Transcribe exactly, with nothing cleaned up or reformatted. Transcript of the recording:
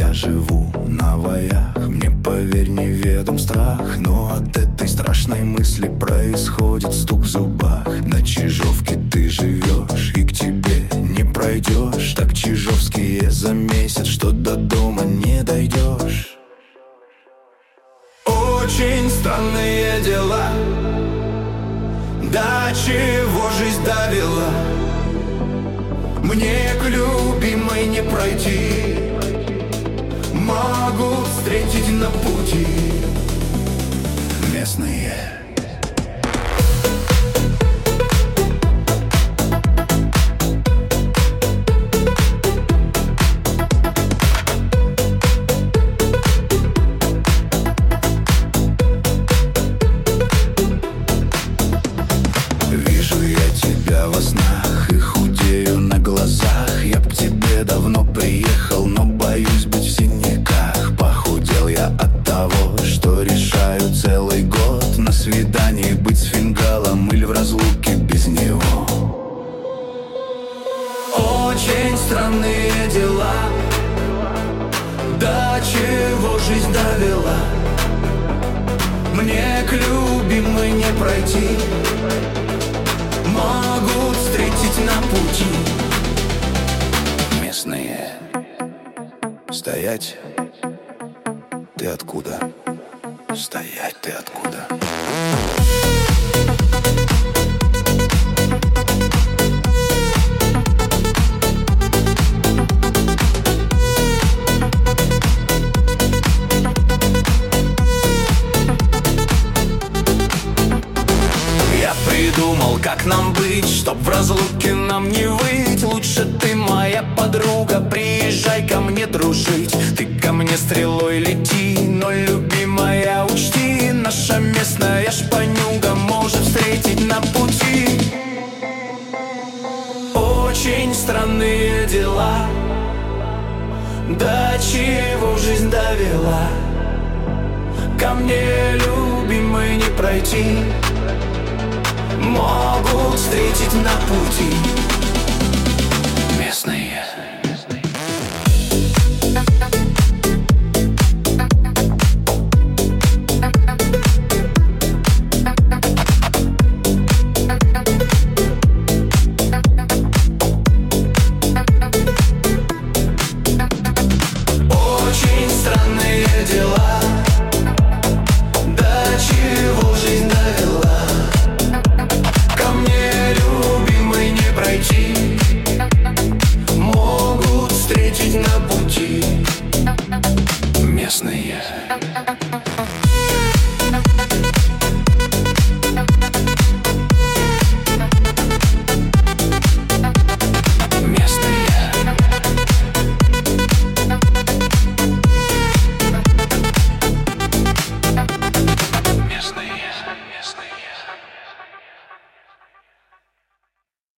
я живу на воях. Мне, поверь, неведом страх, но от этой страшной мысли происходит стук в зубах. На Чижовке ты живешь, и к тебе не пройдешь. Так чижовские за месяц, что до дома не дойдешь. Очень странные дела, до чего жизнь довела. Мне к любимой не пройти, могу встретить на пути местные. Вижу я тебя во снах и худею на глазах. Я б к тебе давно приехал, но боюсь быть в синяках. Похудел я от того, что решаю целый год на свидании быть с фингалом или в разлуке без него. Очень странные дела, до чего жизнь довела. Мне к любимой не пройти, могу встретить на пути местные. Стоять, ты откуда? Стоять, ты откуда? Придумал, как нам быть, чтоб в разлуке нам не выть. Лучше ты, моя подруга, приезжай ко мне дружить. Ты ко мне стрелой лети, но, любимая, учти, наша местная шпанюга может встретить на пути. Очень странные дела, до чего жизнь довела. Ко мне, любимой, не пройти, могут встретить на пути местные. Очень странные дела, до чего жизнь довела. Могут встретить на пути местные.